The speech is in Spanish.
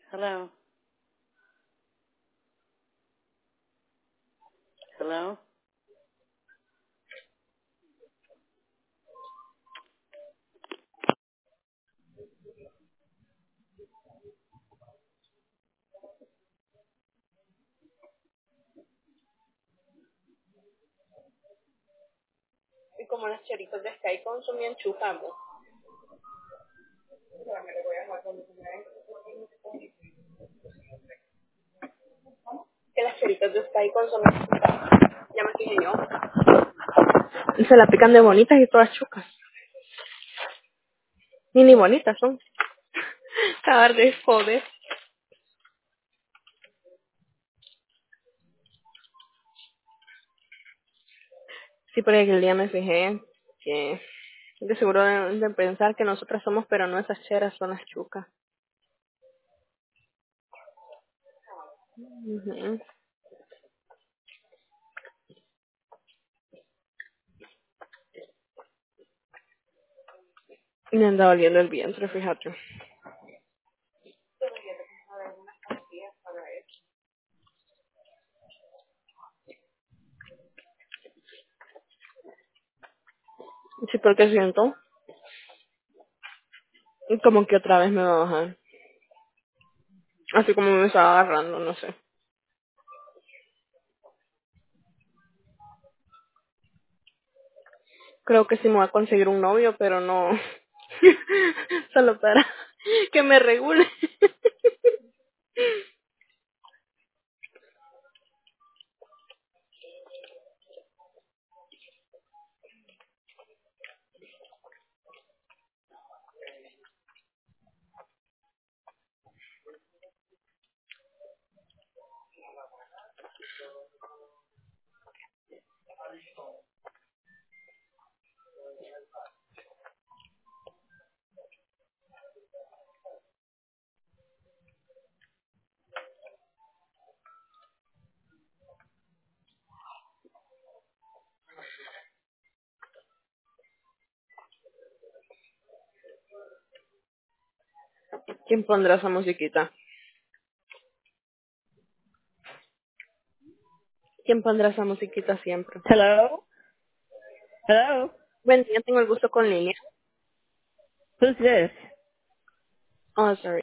Hello. Hello. Y como las cheritos de Sky consumían chupamos. Que las cheritos de Sky consumían chupamos. Ya me fijé yo. Se la pican de bonitas y todas chucas. Y ni bonitas son. Acabar de joder. Sí, porque aquel día me fijé que de seguro de pensar que nosotras somos, pero no esas cheras son las chucas. Ujú. Me anda doliendo el vientre, fíjate. Sí, porque siento como que otra vez me va a bajar. Así como me estaba agarrando, no sé. Creo que sí me voy a conseguir un novio, pero no. Solo para que me regule. ¿Quién pondrá esa musiquita? ¿Quién pondrá esa musiquita siempre? Hello? Hello? Buen día, tengo el gusto con Lilia. Who's this? Oh, sorry.